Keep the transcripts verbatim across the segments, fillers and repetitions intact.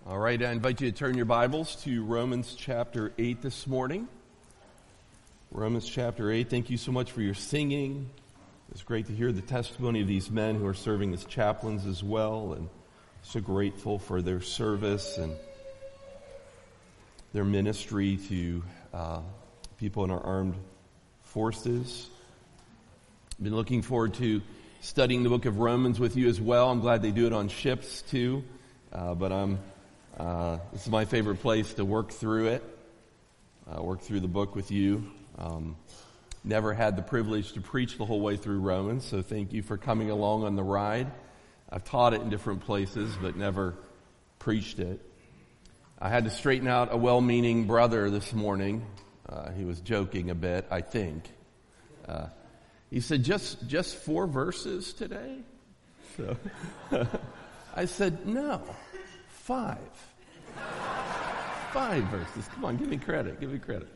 All right, I invite you to turn your Bibles to Romans chapter eight this morning. Romans chapter eight. Thank you so much for your singing. It's great to hear the testimony of these men who are serving as chaplains as well, and so grateful for their service and their ministry to uh, people in our armed forces. I've been looking forward to studying the book of Romans with you as well. I'm glad they do it on ships too, uh, but I'm Uh, this is my favorite place to work through it, uh, work through the book with you. Um, never had the privilege to preach the whole way through Romans, so thank you for coming along on the ride. I've taught it in different places, but never preached it. I had to straighten out a well-meaning brother this morning. Uh, he was joking a bit, I think. Uh, he said, just, just four verses today? So I said, no. Five. Five verses. Come on, give me credit. Give me credit.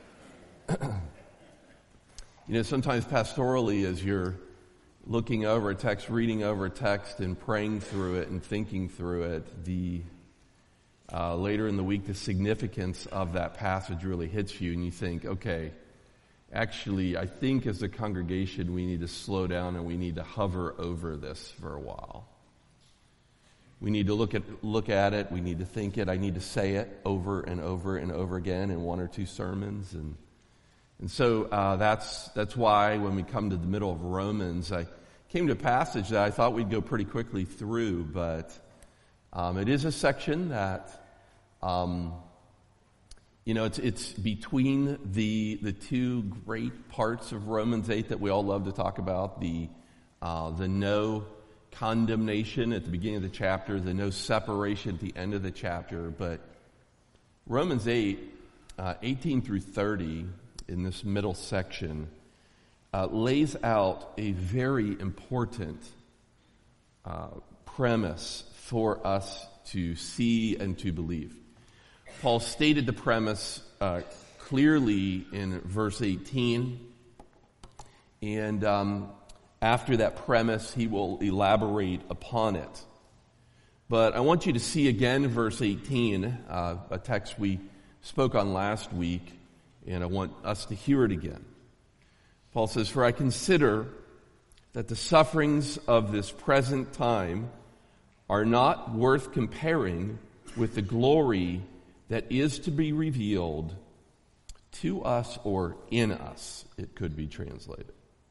You know, sometimes pastorally, as you're looking over a text, reading over a text, and praying through it and thinking through it, the uh, later in the week, the significance of that passage really hits you, and you think, okay, actually, I think as a congregation, we need to slow down and we need to hover over this for a while. We need to look at look at it. We need to think it. I need to say it over and over and over again in one or two sermons, and and so uh, that's that's why when we come to the middle of Romans, I came to a passage that I thought we'd go pretty quickly through, but um, it is a section that um, you know it's it's between the the two great parts of Romans eight that we all love to talk about, the uh, the no condemnation at the beginning of the chapter, the no separation at the end of the chapter. But Romans eight, uh, eighteen through thirty, in this middle section, uh, lays out a very important uh, premise for us to see and to believe. Paul stated the premise uh, clearly in verse eighteen, and um, after that premise, he will elaborate upon it. But I want you to see again verse eighteen, uh, a text we spoke on last week, and I want us to hear it again. Paul says, "For I consider that the sufferings of this present time are not worth comparing with the glory that is to be revealed to us," or in us, it could be translated.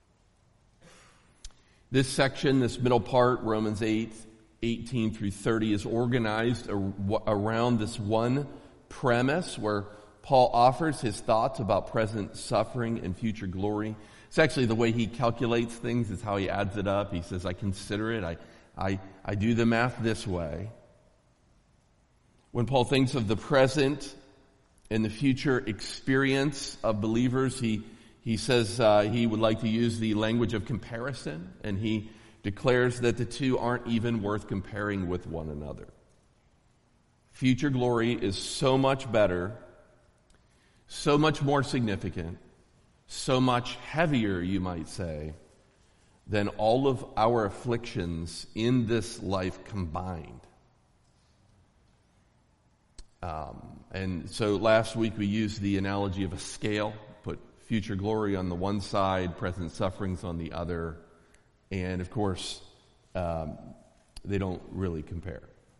This section, this middle part, Romans eight, eighteen through thirty, is organized around this one premise where Paul offers his thoughts about present suffering and future glory. It's actually the way he calculates things, is how he adds it up. He says, I consider it, I, I, I do the math this way. When Paul thinks of the present and the future experience of believers, he He says uh, he would like to use the language of comparison, and he declares that the two aren't even worth comparing with one another. Future glory is so much better, so much more significant, so much heavier, you might say, than all of our afflictions in this life combined. Um, and so last week we used the analogy of a scale. Put future glory on the one side, present sufferings on the other, and of course, um, they don't really compare.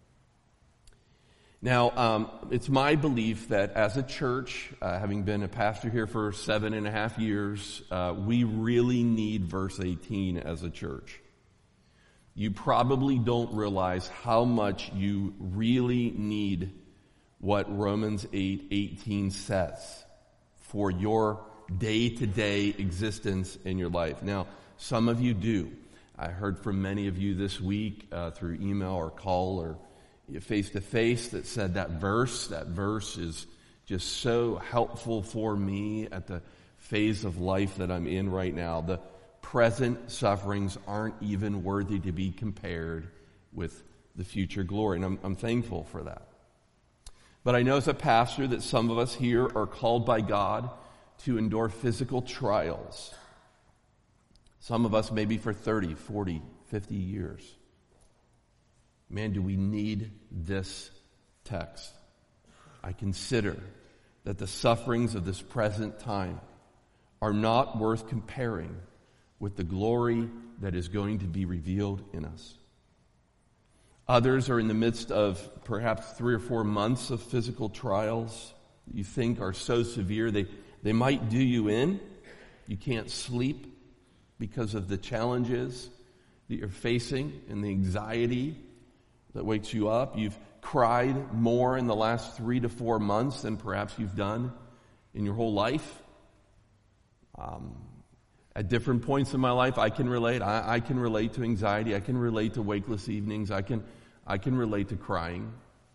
Now, um, it's my belief that as a church, uh, having been a pastor here for seven and a half years, uh, we really need verse eighteen as a church. You probably don't realize how much you really need what Romans eight eighteen says for your day-to-day existence in your life. Now, some of you do. I heard from many of you this week uh, through email or call or face-to-face that said that verse, that verse is just so helpful for me at the phase of life that I'm in right now. The present sufferings aren't even worthy to be compared with the future glory, and I'm, I'm thankful for that. But I know as a pastor that some of us here are called by God to endure physical trials. Some of us maybe for thirty, forty, fifty years. Man, do we need this text, I consider that the sufferings of this present time are not worth comparing with the glory that is going to be revealed in us. Others are in the midst of perhaps three or four months of physical trials that you think are so severe they, they might do you in. You can't sleep because of the challenges that you're facing and the anxiety that wakes you up. You've cried more in the last three to four months than perhaps you've done in your whole life. Um, at different points in my life, I can relate. I, I can relate to anxiety. I can relate to wakeless evenings. I can, I can relate to crying.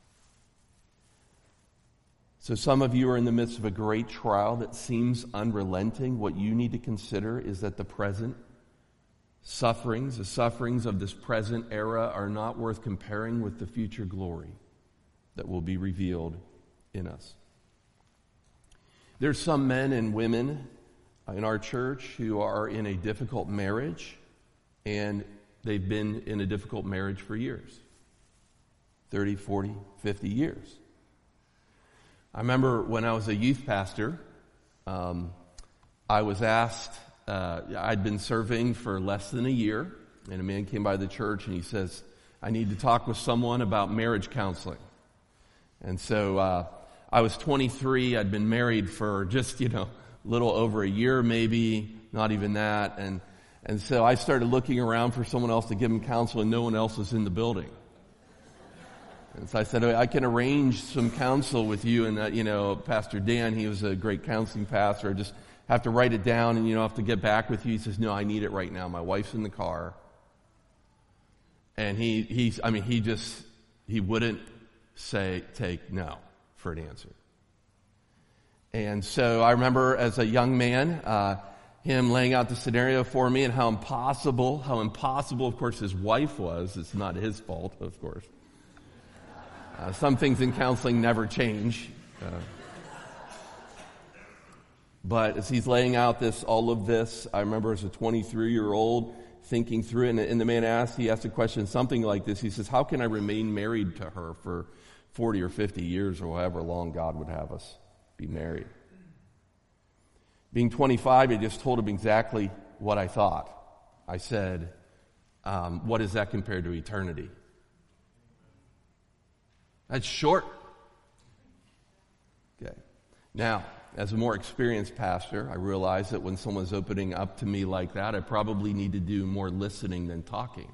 So some of you are in the midst of a great trial that seems unrelenting. What you need to consider is that the present sufferings, the sufferings of this present era, are not worth comparing with the future glory that will be revealed in us. There's some men and women in our church who are in a difficult marriage, and they've been in a difficult marriage for years. thirty, forty, fifty years. I remember when I was a youth pastor, um, I was asked, uh, I'd been serving for less than a year, and a man came by the church and he says, I need to talk with someone about marriage counseling. And so uh, I was twenty-three, I'd been married for just, you know, a little over a year maybe, not even that. And, and so I started looking around for someone else to give him counsel, and no one else was in the building. And so I said, I can arrange some counsel with you. And, uh, you know, Pastor Dan, he was a great counseling pastor. I just have to write it down and, you know, have to get back with you. He says, no, I need it right now. My wife's in the car. And he, he's, I mean, he just, he wouldn't say, take no for an answer. And so I remember as a young man, uh, him laying out the scenario for me and how impossible, how impossible, of course, his wife was. It's not his fault, of course. Uh, some things in counseling never change. Uh, but as he's laying out this, all of this, I remember as a twenty-three-year-old thinking through it, and, and the man asked, he asked a question, something like this. He says, how can I remain married to her for forty or fifty years or however long God would have us be married? Being twenty-five, I just told him exactly what I thought. I said, um, what is that compared to eternity? That's short. Okay. Now, as a more experienced pastor, I realize that when someone's opening up to me like that, I probably need to do more listening than talking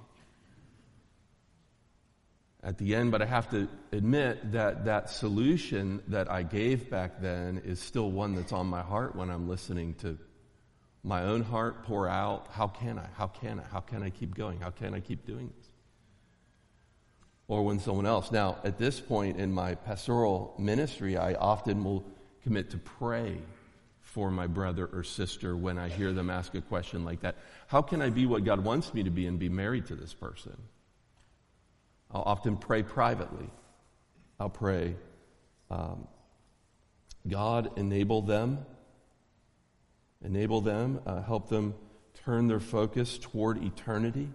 at the end. But I have to admit that that solution that I gave back then is still one that's on my heart when I'm listening to my own heart pour out. How can I? How can I? How can I keep going? How can I keep doing this? Or when someone else. Now, at this point in my pastoral ministry, I often will commit to pray for my brother or sister when I hear them ask a question like that. How can I be what God wants me to be and be married to this person? I'll often pray privately. I'll pray, um, God, enable them, enable them, uh, help them turn their focus toward eternity,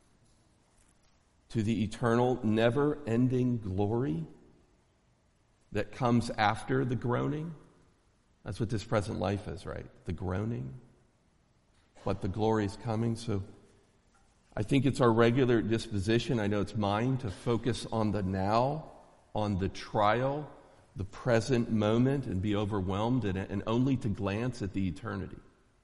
to the eternal, never-ending glory that comes after the groaning. That's what this present life is, right? The groaning. But the glory is coming. So I think it's our regular disposition, I know it's mine, to focus on the now, on the trial, the present moment, and be overwhelmed, and, and only to glance at the eternity.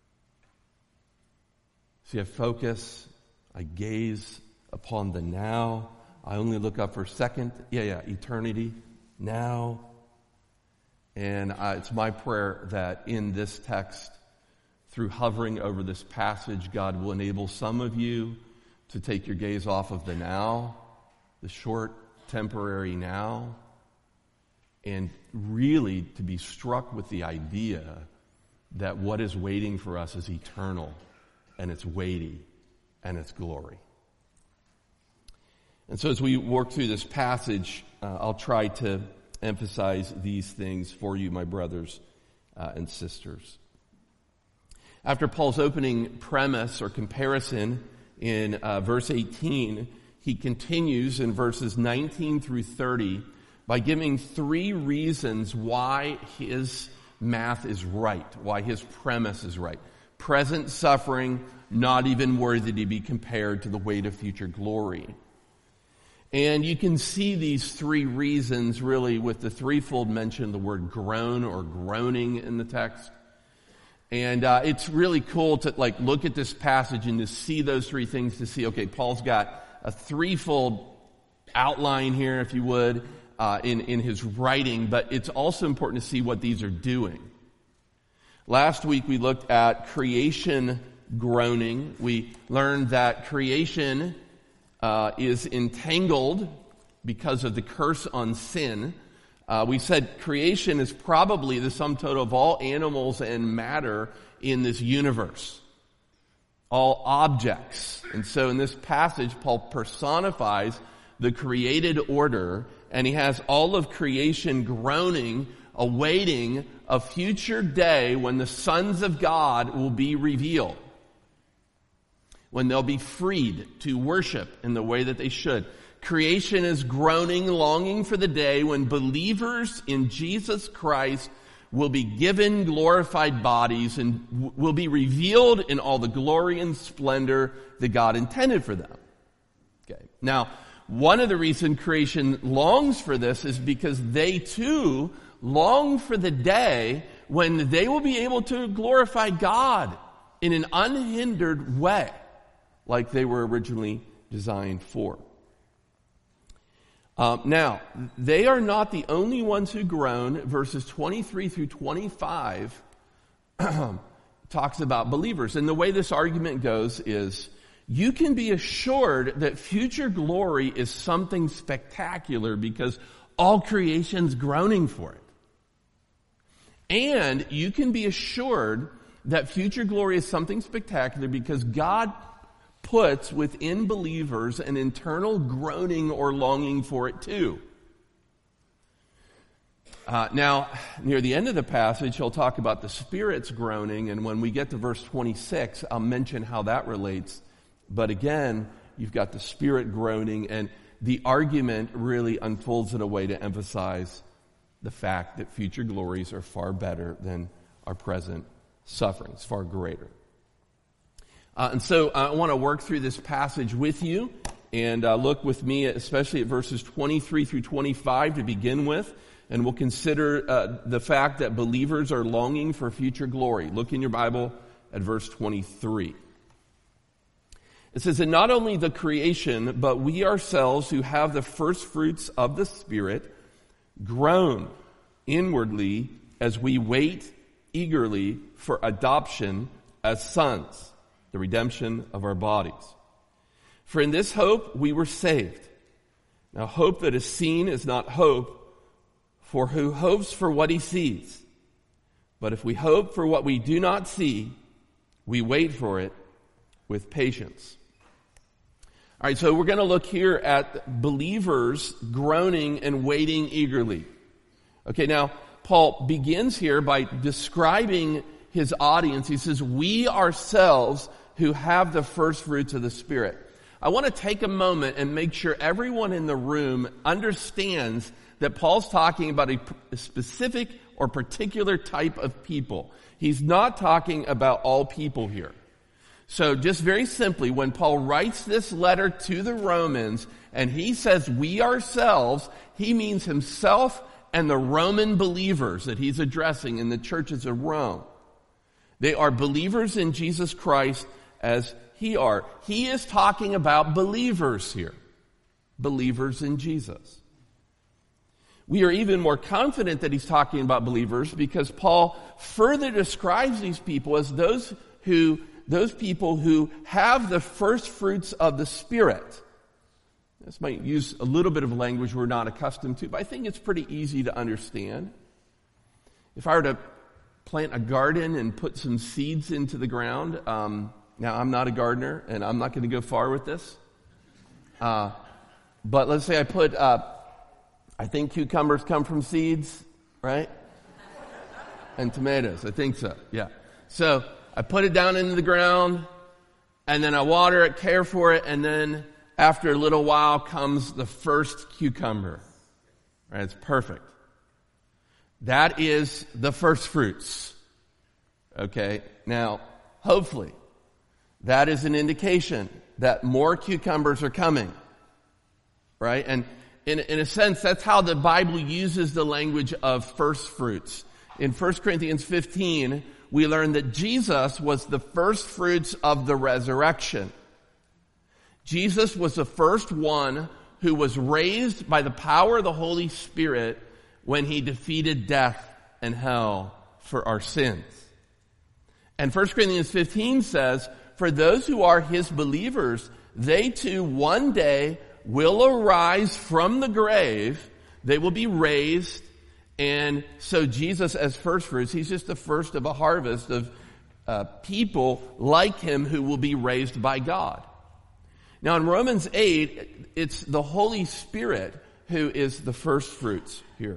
See, I focus, I gaze upon the now. I only look up for a second. Yeah, yeah, eternity, now. And uh, it's my prayer that in this text, through hovering over this passage, God will enable some of you to take your gaze off of the now, the short, temporary now, and really to be struck with the idea that what is waiting for us is eternal, and it's weighty, and it's glory. And so as we work through this passage, uh, I'll try to emphasize these things for you, my brothers uh, and sisters. After Paul's opening premise or comparison in uh, verse eighteen, he continues in verses nineteen through thirty by giving three reasons why his math is right, why his premise is right. Present suffering, not even worthy to be compared to the weight of future glory. And you can see these three reasons really with the threefold mention of the word groan or groaning in the text. And uh, it's really cool to like look at this passage and to see those three things, to see, okay, Paul's got a threefold outline here, if you would, uh, in, in his writing, but it's also important to see what these are doing. Last week we looked at creation groaning. We learned that creation uh, is entangled because of the curse on sin. Uh, we said creation is probably the sum total of all animals and matter in this universe. All objects. And so in this passage, Paul personifies the created order, and he has all of creation groaning, awaiting a future day when the sons of God will be revealed, when they'll be freed to worship in the way that they should. Creation is groaning, longing for the day when believers in Jesus Christ will be given glorified bodies and w- will be revealed in all the glory and splendor that God intended for them. Okay. Now, one of the reasons creation longs for this is because they too long for the day when they will be able to glorify God in an unhindered way, like they were originally designed for. Um, now, they are not the only ones who groan. Verses twenty-three through twenty-five talks about believers. And the way this argument goes is, you can be assured that future glory is something spectacular because all creation's groaning for it. And you can be assured that future glory is something spectacular because God puts within believers an internal groaning or longing for it too. Uh, now, near the end of the passage, he'll talk about the Spirit's groaning, and when we get to verse twenty-six, I'll mention how that relates. But again, you've got the Spirit groaning, and the argument really unfolds in a way to emphasize the fact that future glories are far better than our present sufferings, far greater. Uh, and so uh, I want to work through this passage with you and uh, look with me especially at verses twenty-three through twenty-five to begin with. And we'll consider uh, the fact that believers are longing for future glory. Look in your Bible at verse twenty-three. It says, "And not only the creation, but we ourselves who have the first fruits of the Spirit groan inwardly as we wait eagerly for adoption as sons, the redemption of our bodies. For in this hope we were saved. Now hope that is seen is not hope, for who hopes for what he sees? But if we hope for what we do not see, we wait for it with patience." All right, so we're going to look here at believers groaning and waiting eagerly. Okay, now Paul begins here by describing his audience. He says, we ourselves who have the first fruits of the Spirit. I want to take a moment and make sure everyone in the room understands that Paul's talking about a, a specific or particular type of people. He's not talking about all people here. So just very simply, when Paul writes this letter to the Romans and he says we ourselves, he means himself and the Roman believers that he's addressing in the churches of Rome. They are believers in Jesus Christ as he are. He is talking about believers here. Believers in Jesus. We are even more confident that he's talking about believers because Paul further describes these people as those who Those people who have the first fruits of the Spirit. This might use a little bit of language we're not accustomed to, but I think it's pretty easy to understand. If I were to plant a garden and put some seeds into the ground, um, now I'm not a gardener and I'm not going to go far with this. Uh, but let's say I put, uh, I think cucumbers come from seeds, right? And tomatoes, I think so, yeah. So I put it down into the ground, and then I water it, care for it, and then after a little while comes the first cucumber, Right? It's perfect. That is the first fruits. Okay? Now, hopefully, that is an indication that more cucumbers are coming. Right? And in, in a sense, that's how the Bible uses the language of first fruits. In First Corinthians fifteen, we learn that Jesus was the first fruits of the resurrection. Jesus was the first one who was raised by the power of the Holy Spirit when he defeated death and hell for our sins. And First Corinthians fifteen says, for those who are his believers, they too one day will arise from the grave. They will be raised. And so Jesus as first fruits, he's just the first of a harvest of uh, people like him who will be raised by God. Now in Romans eight, it's the Holy Spirit who is the first fruits here.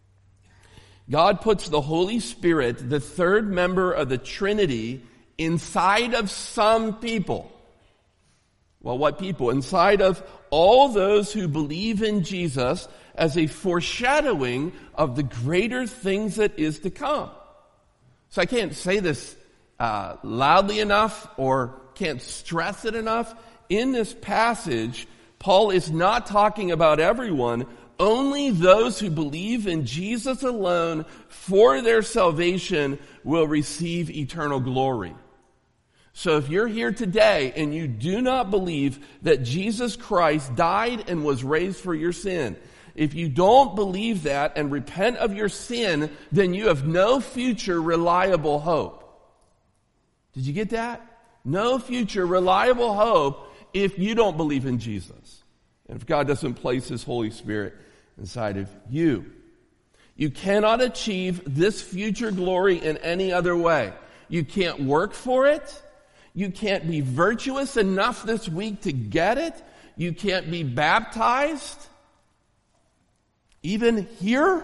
God puts the Holy Spirit, the third member of the Trinity, inside of some people. Well, what people? Inside of all those who believe in Jesus as a foreshadowing of the greater things that is to come. So I can't say this uh, loudly enough or can't stress it enough. In this passage, Paul is not talking about everyone. Only those who believe in Jesus alone for their salvation will receive eternal glory. So if you're here today and you do not believe that Jesus Christ died and was raised for your sin, if you don't believe that and repent of your sin, then you have no future reliable hope. Did you get that? No future reliable hope if you don't believe in Jesus. And if God doesn't place his Holy Spirit inside of you. You cannot achieve this future glory in any other way. You can't work for it. You can't be virtuous enough this week to get it. You can't be baptized. Even here,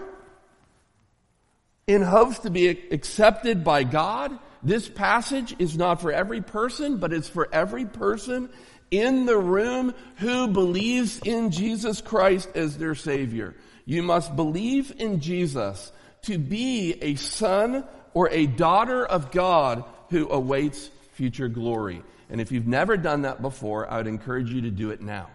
in hopes to be accepted by God. This passage is not for every person, but it's for every person in the room who believes in Jesus Christ as their Savior. You must believe in Jesus to be a son or a daughter of God who awaits future glory. And if you've never done that before, I would encourage you to do it now.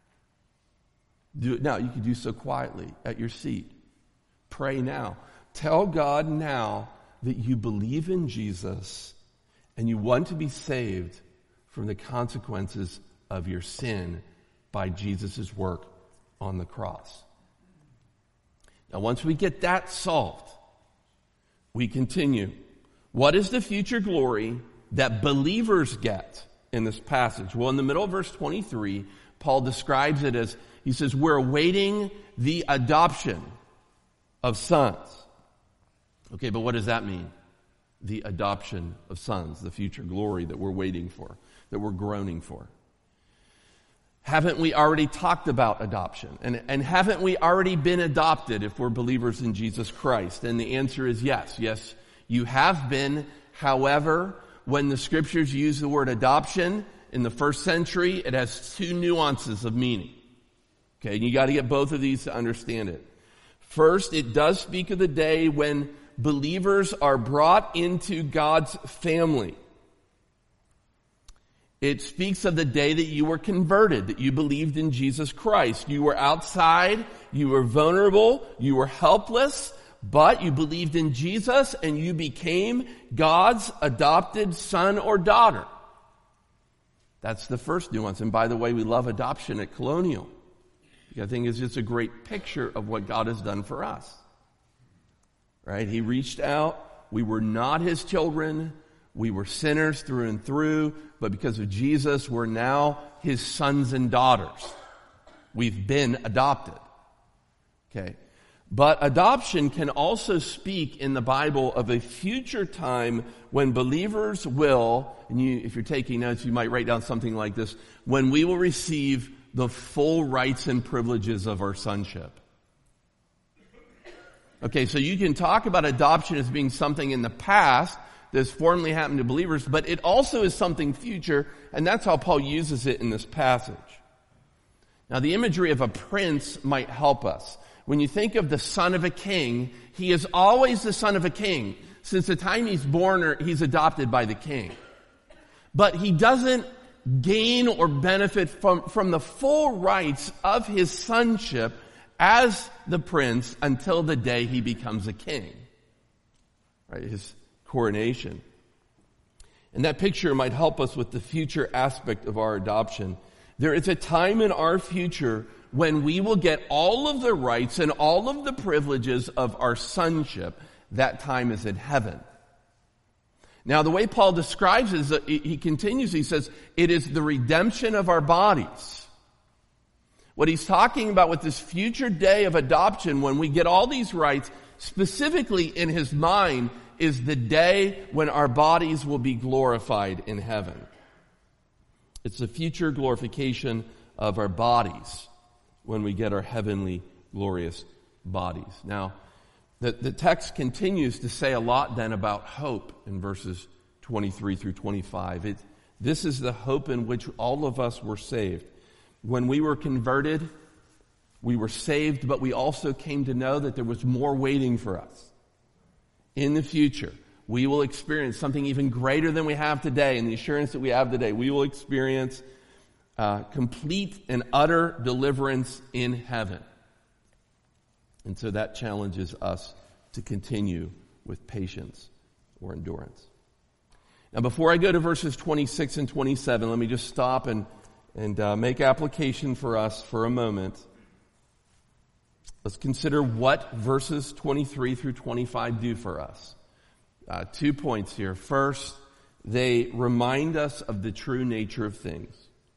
Do it now. You can do so quietly at your seat. Pray now. Tell God now that you believe in Jesus and you want to be saved from the consequences of your sin by Jesus' work on the cross. Now, once we get that solved, we continue. What is the future glory that believers get in this passage? Well, in the middle of verse twenty-three, Paul describes it as, he says, we're awaiting the adoption of sons. Okay, but what does that mean? The adoption of sons, the future glory that we're waiting for, that we're groaning for. Haven't we already talked about adoption? And, and haven't we already been adopted if we're believers in Jesus Christ? And the answer is yes. Yes, you have been. However, when the scriptures use the word adoption in the first century, it has two nuances of meaning. Okay, and you got to get both of these to understand it. First, it does speak of the day when believers are brought into God's family. It speaks of the day that you were converted, that you believed in Jesus Christ. You were outside, you were vulnerable, you were helpless, but you believed in Jesus and you became God's adopted son or daughter. That's the first nuance. And by the way, we love adoption at Colonial. I think it's just a great picture of what God has done for us. Right? He reached out. We were not his children. We were sinners through and through. But because of Jesus, we're now his sons and daughters. We've been adopted. Okay. But adoption can also speak in the Bible of a future time when believers will, and you, if you're taking notes, you might write down something like this, when we will receive the full rights and privileges of our sonship. Okay, so you can talk about adoption as being something in the past that's formerly happened to believers, but it also is something future, and that's how Paul uses it in this passage. Now, the imagery of a prince might help us. When you think of the son of a king, he is always the son of a king. Since the time he's born or he's adopted by the king. But he doesn't gain or benefit from, from the full rights of his sonship as the prince until the day he becomes a king. Right, his coronation. And that picture might help us with the future aspect of our adoption. There is a time in our future when we will get all of the rights and all of the privileges of our sonship. That time is in heaven. Now, the way Paul describes it is that he continues, he says, it is the redemption of our bodies. What he's talking about with this future day of adoption, when we get all these rights, specifically in his mind, is the day when our bodies will be glorified in heaven. It's the future glorification of our bodies when we get our heavenly, glorious bodies. Now, The, the text continues to say a lot then about hope in verses twenty-three through twenty-five. It, this is the hope in which all of us were saved. When we were converted, we were saved, but we also came to know that there was more waiting for us. In the future, we will experience something even greater than we have today, and the assurance that we have today. We will experience uh, complete and utter deliverance in heaven. And so that challenges us to continue with patience or endurance. Now, before I go to verses twenty-six and twenty-seven, let me just stop and, and uh, make application for us for a moment. Let's consider what verses twenty-three through twenty-five do for us. Uh, two points here. First, they remind us of the true nature of things.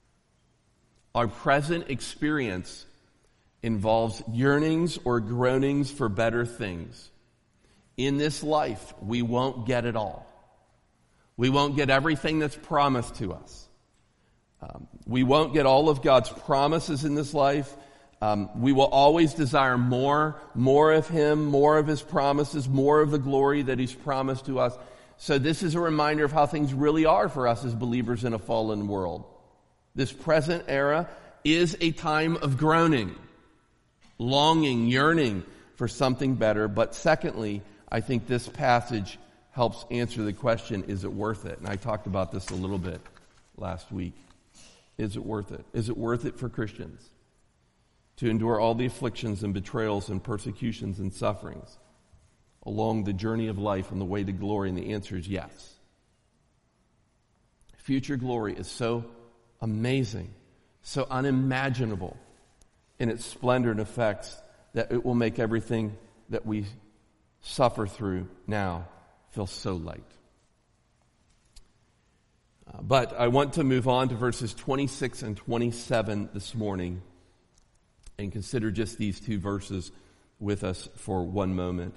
Our present experience involves yearnings or groanings for better things. In this life, we won't get it all. We won't get everything that's promised to us. Um, we won't get all of God's promises in this life. Um, we will always desire more, more of Him, more of His promises, more of the glory that He's promised to us. So this is a reminder of how things really are for us as believers in a fallen world. This present era is a time of groaning, longing, yearning for something better. But secondly, I think this passage helps answer the question, is it worth it? And I talked about this a little bit last week. Is it worth it? Is it worth it for Christians to endure all the afflictions and betrayals and persecutions and sufferings along the journey of life on the way to glory? And the answer is yes. Future glory is so amazing, so unimaginable in its splendor and effects that it will make everything that we suffer through now feel so light. Uh, but I want to move on to verses twenty-six and twenty-seven this morning and consider just these two verses with us for one moment.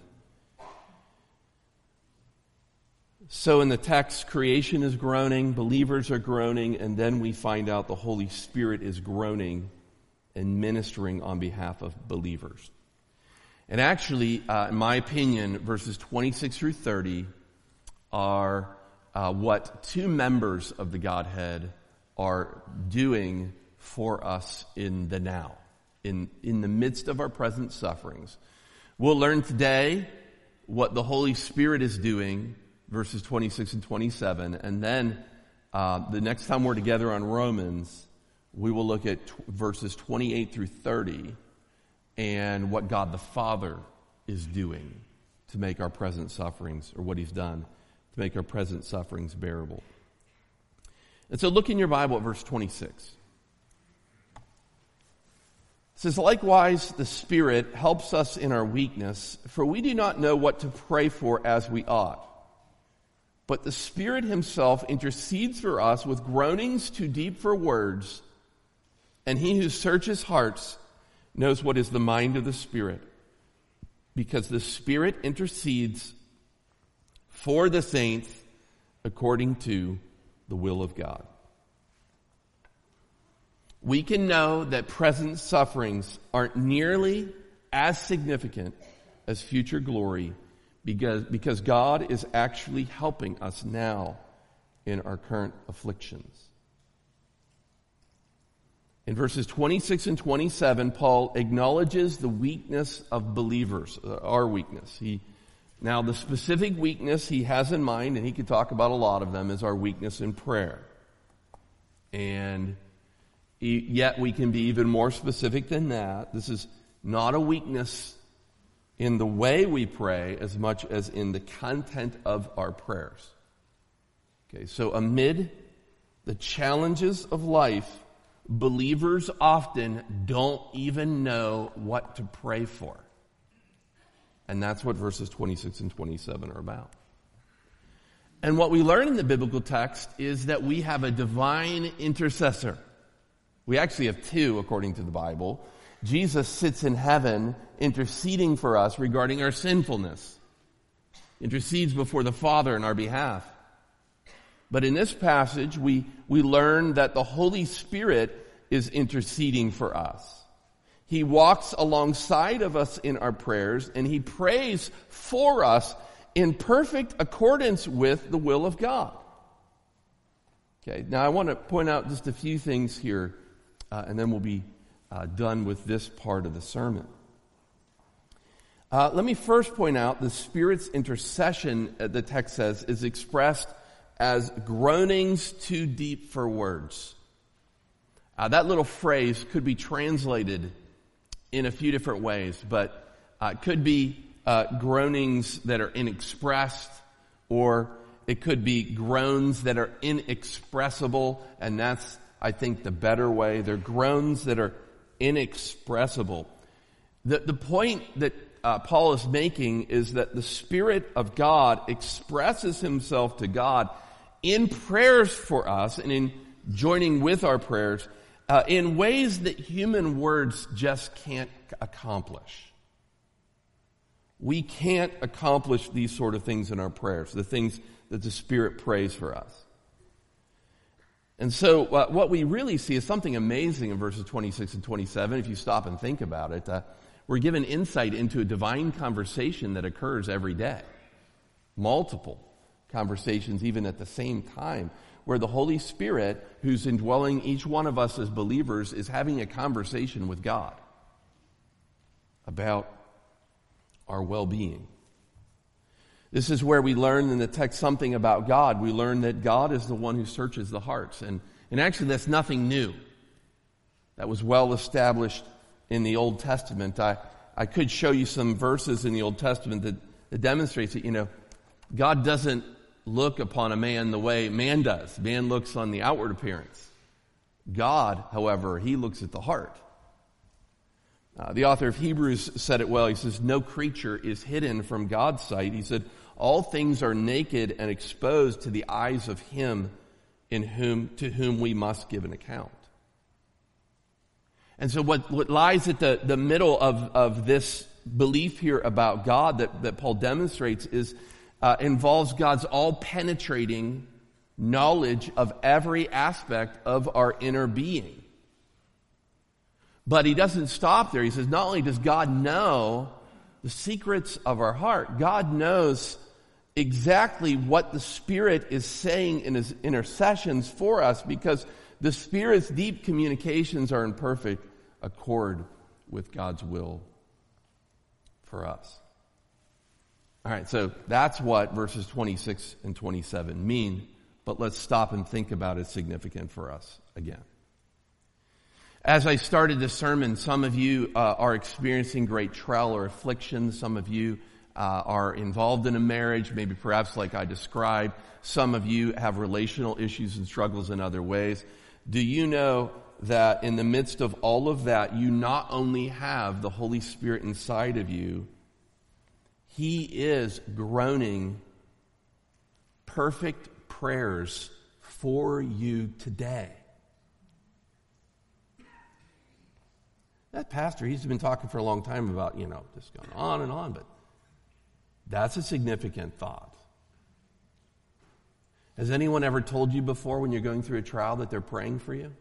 So in the text, creation is groaning, believers are groaning, and then we find out the Holy Spirit is groaning and ministering on behalf of believers. And actually, uh, in my opinion, verses twenty-six through thirty are uh, what two members of the Godhead are doing for us in the now, in, in the midst of our present sufferings. We'll learn today what the Holy Spirit is doing, verses twenty-six and twenty-seven, and then uh, the next time we're together on Romans, we will look at t- verses twenty-eight through thirty and what God the Father is doing to make our present sufferings, or what He's done to make our present sufferings bearable. And so look in your Bible at verse twenty-six. It says, likewise, the Spirit helps us in our weakness, for we do not know what to pray for as we ought. But the Spirit Himself intercedes for us with groanings too deep for words, and He who searches hearts knows what is the mind of the Spirit, because the Spirit intercedes for the saints according to the will of God. We can know that present sufferings aren't nearly as significant as future glory because, because God is actually helping us now in our current afflictions. In verses twenty-six and twenty-seven, Paul acknowledges the weakness of believers, uh, our weakness. He, now, the specific weakness he has in mind, and he could talk about a lot of them, is our weakness in prayer. And yet we can be even more specific than that. This is not a weakness in the way we pray as much as in the content of our prayers. Okay, so amid the challenges of life, believers often don't even know what to pray for. And that's what verses twenty-six and twenty-seven are about. And what we learn in the biblical text is that we have a divine intercessor. We actually have two, according to the Bible. Jesus sits in heaven interceding for us regarding our sinfulness. Intercedes before the Father in our behalf. But in this passage, we, we learn that the Holy Spirit is interceding for us. He walks alongside of us in our prayers, and He prays for us in perfect accordance with the will of God. Okay, now I want to point out just a few things here, uh, and then we'll be uh, done with this part of the sermon. Uh, let me first point out the Spirit's intercession, uh, the text says, is expressed as groanings too deep for words. Uh, that little phrase could be translated in a few different ways, but uh, it could be uh, groanings that are inexpressed, or it could be groans that are inexpressible, and that's, I think, the better way. They're groans that are inexpressible. The, the point that uh, Paul is making is that the Spirit of God expresses Himself to God in prayers for us and in joining with our prayers uh, in ways that human words just can't accomplish. We can't accomplish these sort of things in our prayers, the things that the Spirit prays for us. And so uh, what we really see is something amazing in verses twenty-six and twenty-seven, if you stop and think about it. Uh, we're given insight into a divine conversation that occurs every day. Multiple conversations even at the same time, where the Holy Spirit, who's indwelling each one of us as believers, is having a conversation with God about our well-being. This is where we learn in the text something about God. We learn that God is the one who searches the hearts. And, and actually that's nothing new. That was well established in the Old Testament. I, I could show you some verses in the Old Testament that, that demonstrates that, you know, God doesn't look upon a man the way man does. Man looks on the outward appearance. God, however, He looks at the heart. Uh, the author of Hebrews said it well. He says, no creature is hidden from God's sight. He said, all things are naked and exposed to the eyes of Him in whom, to whom we must give an account. And so what, what lies at the, the middle of, of this belief here about God that, that Paul demonstrates is uh, involves God's all-penetrating knowledge of every aspect of our inner being. But he doesn't stop there. He says, not only does God know the secrets of our heart, God knows exactly what the Spirit is saying in His intercessions for us, because the Spirit's deep communications are in perfect accord with God's will for us. All right, so that's what verses twenty-six and twenty-seven mean, but let's stop and think about its significance for us again. As I started this sermon, some of you uh, are experiencing great trial or affliction. Some of you uh, are involved in a marriage, maybe perhaps like I described. Some of you have relational issues and struggles in other ways. Do you know that in the midst of all of that, you not only have the Holy Spirit inside of you, He is groaning perfect prayers for you today. That pastor, he's been talking for a long time about, you know, just going on and on, but that's a significant thought. Has anyone ever told you before when you're going through a trial that they're praying for you?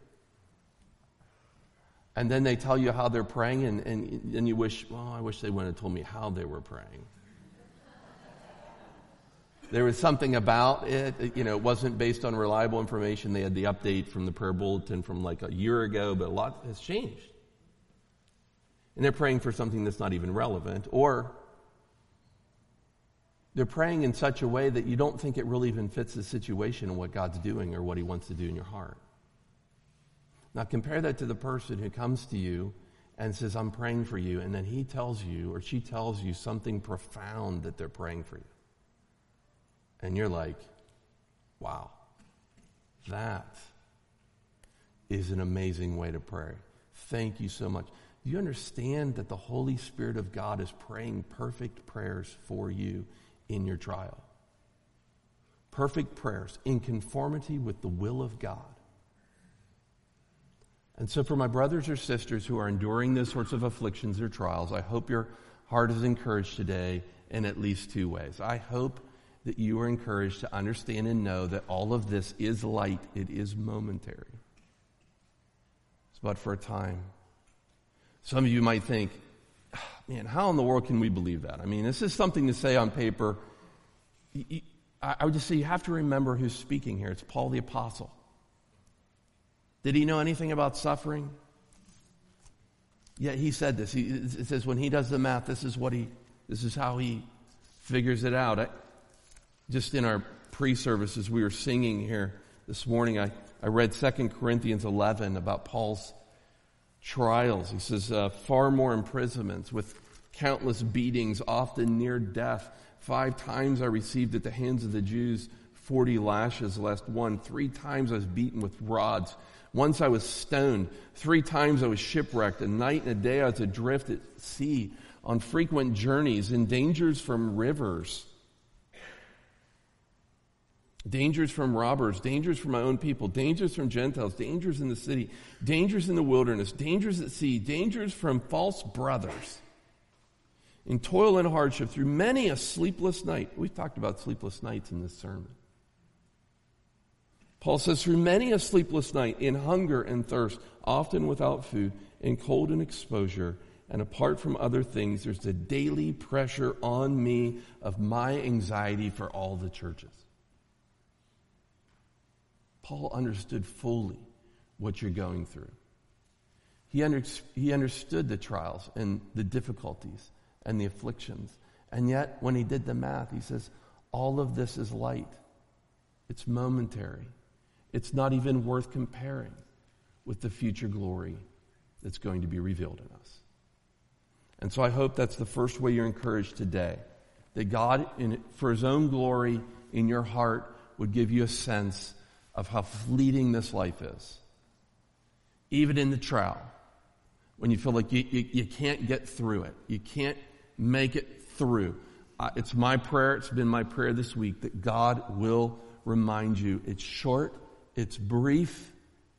And then they tell you how they're praying, and, and, and you wish, well, I wish they wouldn't have told me how they were praying. There was something about it, you know, it wasn't based on reliable information. They had the update from the prayer bulletin from like a year ago, but a lot has changed. And they're praying for something that's not even relevant, or they're praying in such a way that you don't think it really even fits the situation and what God's doing or what he wants to do in your heart. Now compare that to the person who comes to you and says, I'm praying for you, and then he tells you or she tells you something profound that they're praying for you. And you're like, wow, that is an amazing way to pray. Thank you so much. Do you understand that the Holy Spirit of God is praying perfect prayers for you in your trial? Perfect prayers in conformity with the will of God. And so for my brothers or sisters who are enduring those sorts of afflictions or trials, I hope your heart is encouraged today in at least two ways. I hope that you are encouraged to understand and know that all of this is light. It is momentary. It's but for a time. Some of you might think, man, how in the world can we believe that? I mean, this is something to say on paper. I would just say you have to remember who's speaking here. It's Paul the Apostle. Did he know anything about suffering? Yeah, he said this. He, it says when he does the math, this is what he, this is how he figures it out. I, just in our pre-services, we were singing here this morning. I, I read Second Corinthians eleven about Paul's trials. He says, uh, far more imprisonments with countless beatings, often near death. Five times I received at the hands of the Jews forty lashes, lest one. Three times I was beaten with rods. Once I was stoned. Three times I was shipwrecked. A night and a day I was adrift at sea, on frequent journeys, in dangers from rivers, dangers from robbers, dangers from my own people, dangers from Gentiles, dangers in the city, dangers in the wilderness, dangers at sea, dangers from false brothers, in toil and hardship, through many a sleepless night. We've talked about sleepless nights in this sermon. Paul says, through many a sleepless night, in hunger and thirst, often without food, in cold and exposure, and apart from other things, there's the daily pressure on me of my anxiety for all the churches. Paul understood fully what you're going through. He, under, he understood the trials and the difficulties and the afflictions. And yet, when he did the math, he says, all of this is light. It's momentary. It's not even worth comparing with the future glory that's going to be revealed in us. And so I hope that's the first way you're encouraged today. That God, in, for his own glory in your heart, would give you a sense of how fleeting this life is. Even in the trial, when you feel like you, you, you can't get through it. You can't make it through. Uh, it's my prayer, it's been my prayer this week, that God will remind you it's short, it's brief,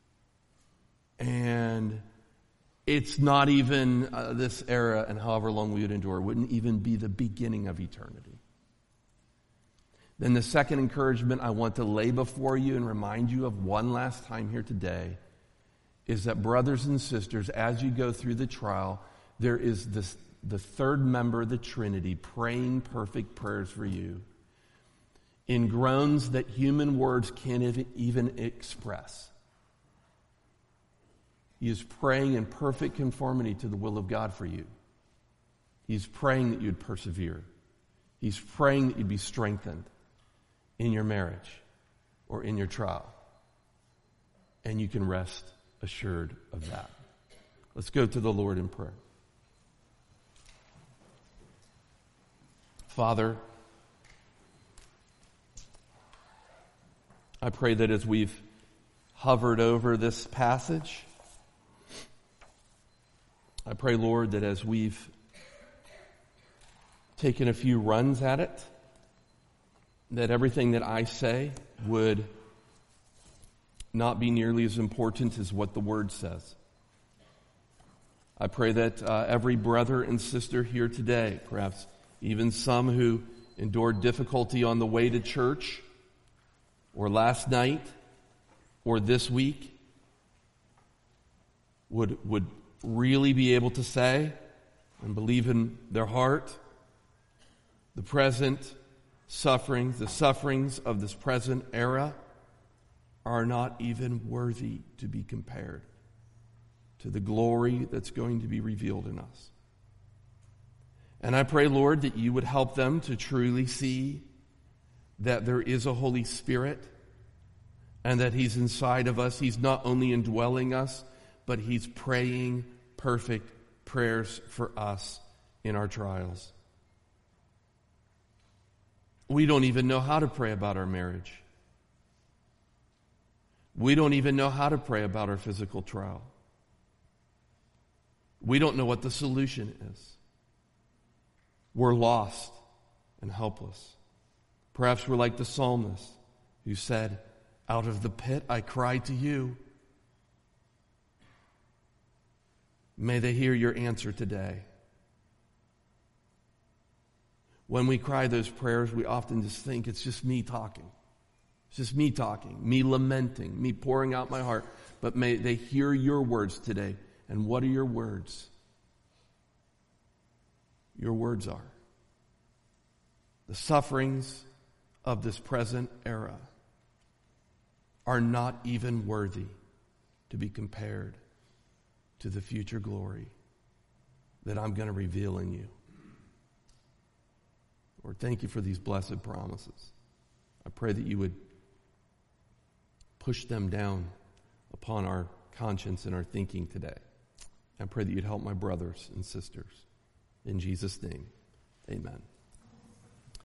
and it's not even uh, this era, and however long we would endure, wouldn't even be the beginning of eternity. Then the second encouragement I want to lay before you and remind you of one last time here today is that, brothers and sisters, as you go through the trial, there is this, the third member of the Trinity praying perfect prayers for you in groans that human words can't even express. He is praying in perfect conformity to the will of God for you. He's praying that you'd persevere. He's praying that you'd be strengthened in your marriage or in your trial. And you can rest assured of that. Let's go to the Lord in prayer. Father, I pray that as we've hovered over this passage, I pray, Lord, that as we've taken a few runs at it, that everything that I say would not be nearly as important as what the Word says. I pray that uh, every brother and sister here today, perhaps even some who endured difficulty on the way to church, or last night, or this week, would would really be able to say and believe in their heart the present sufferings, the sufferings of this present era, are not even worthy to be compared to the glory that's going to be revealed in us. And I pray, Lord, that you would help them to truly see that there is a Holy Spirit and that he's inside of us. He's not only indwelling us, but he's praying perfect prayers for us in our trials. We don't even know how to pray about our marriage. We don't even know how to pray about our physical trial. We don't know what the solution is. We're lost and helpless. Perhaps we're like the psalmist who said, "Out of the pit I cry to you." May they hear your answer today. When we cry those prayers, we often just think it's just me talking. It's just me talking, me lamenting, me pouring out my heart. But may they hear your words today. And what are your words? Your words are, the sufferings of this present era are not even worthy to be compared to the future glory that I'm going to reveal in you. Lord, thank you for these blessed promises. I pray that you would push them down upon our conscience and our thinking today. I pray that you'd help my brothers and sisters. In Jesus' name, amen.